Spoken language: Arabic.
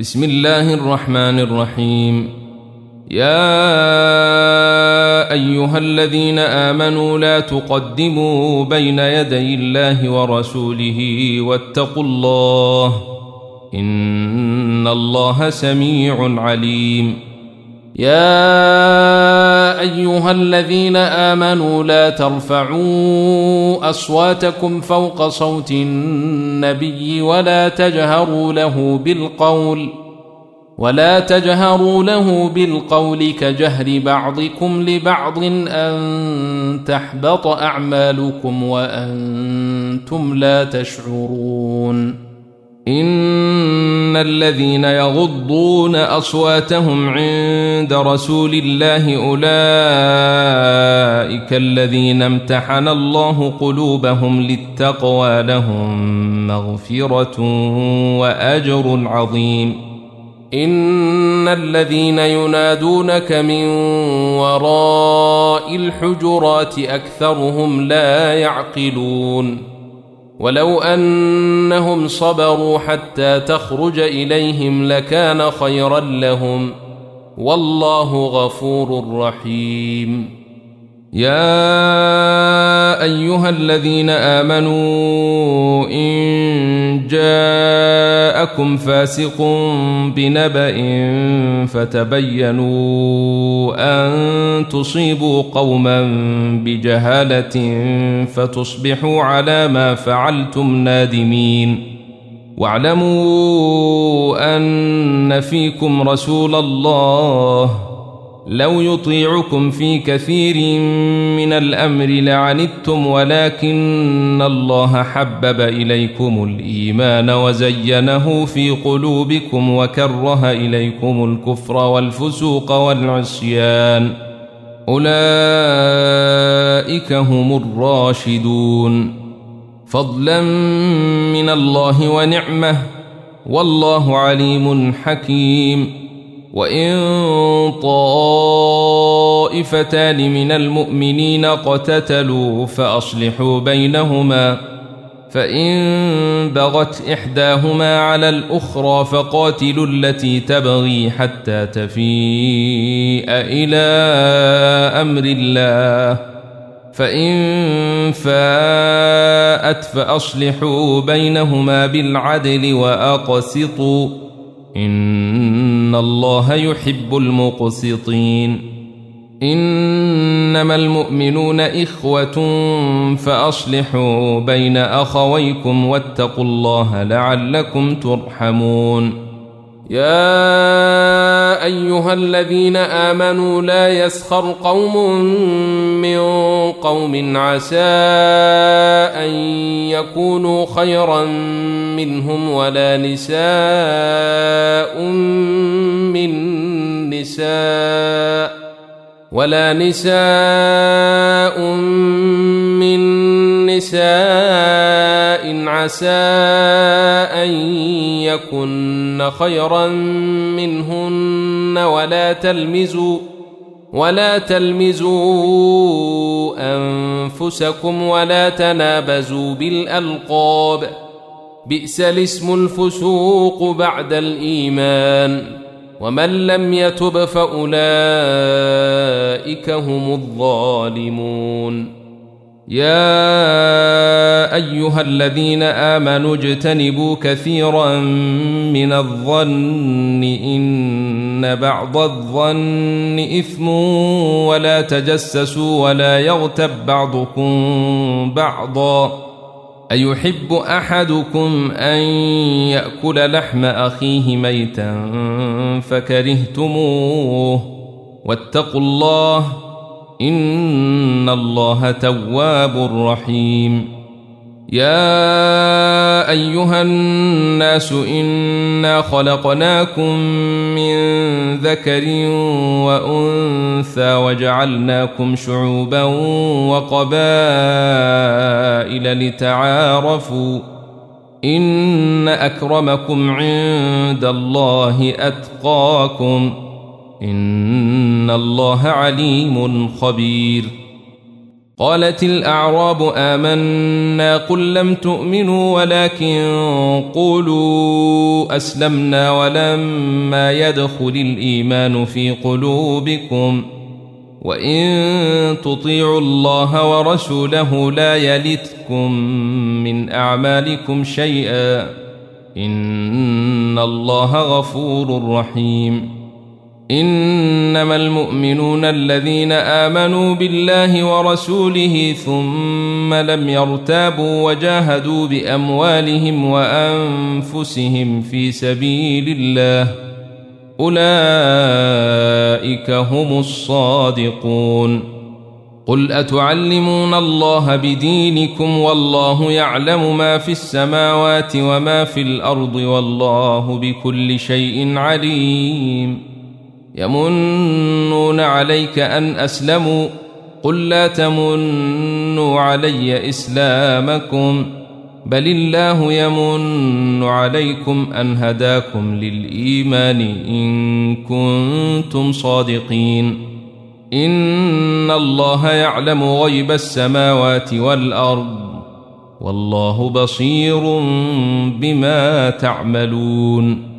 بسم الله الرحمن الرحيم. يا أيها الذين آمنوا لا تقدموا بين يدي الله ورسوله واتقوا الله إن الله سميع عليم. يا أيها الذين آمنوا لا ترفعوا أصواتكم فوق صوت النبي ولا تجهروا له بالقول كجهر بعضكم لبعض أن تحبط أعمالكم وأنتم لا تشعرون. إن الذين يغضون أصواتهم عند رسول الله أولئك الذين امتحن الله قلوبهم للتقوى لهم مغفرة وأجر عظيم. إن الذين ينادونك من وراء الحجرات أكثرهم لا يعقلون. ولو أنهم صبروا حتى تخرج إليهم لكان خيرا لهم والله غفور رحيم. يا أيها الذين آمنوا إن جاءكم فاسق بنبأ فتبينوا أن تصيبوا قوما بجهالة فتصبحوا على ما فعلتم نادمين. واعلموا أن فيكم رسول الله لو يطيعكم في كثير من الأمر لعنتم ولكن الله حبب إليكم الإيمان وزينه في قلوبكم وكره إليكم الكفر والفسوق والعصيان أولئك هم الراشدون فضلا من الله ونعمة والله عليم حكيم. وإن طائفتان من المؤمنين اقتتلوا فأصلحوا بينهما فإن بغت إحداهما على الأخرى فقاتلوا التي تبغي حتى تفيء إلى أمر الله فإن فاءت فأصلحوا بينهما بالعدل وأقسطوا إن الله يحب المقسطين. إنما المؤمنون إخوة فأصلحوا بين أخويكم واتقوا الله لعلكم ترحمون. يا أيها الذين آمنوا لا يسخر قوم من قوم عسى أن يكونوا خيرا منهم ولا نساء من نساء عسى أن يكن خيرا منهن ولا تلمزوا أنفسكم ولا تنابزوا بالألقاب بئس الاسم الفسوق بعد الإيمان ومن لم يتب فأولئك هم الظالمون. يا أيها الذين آمنوا اجتنبوا كثيرا من الظن إن بعض الظن إثم ولا تجسسوا ولا يغتب بعضكم بعضا أيحب أحدكم أن يأكل لحم أخيه ميتا فكرهتموه واتقوا الله إن الله تواب رحيم. يا أيها الناس إنا خلقناكم من ذكر وأنثى وجعلناكم شعوبا وقبائل لتعارفوا إن أكرمكم عند الله أتقاكم إن الله عليم خبير. قالت الأعراب آمنا قل لم تؤمنوا ولكن قولوا أسلمنا ولما يدخل الإيمان في قلوبكم وإن تطيعوا الله ورسوله لا يلتكم من أعمالكم شيئا إن الله غفور رحيم إنما المؤمنون الذين آمنوا بالله ورسوله ثم لم يرتابوا وجاهدوا بأموالهم وأنفسهم في سبيل الله أولئك هم الصادقون قل أتعلمون الله بدينكم والله يعلم ما في السماوات وما في الأرض والله بكل شيء عليم يمنون عليك أن أسلموا قل لا تمنوا علي إسلامكم بل الله يمن عليكم أن هداكم للإيمان إن كنتم صادقين إن الله يعلم غيب السماوات والأرض والله بصير بما تعملون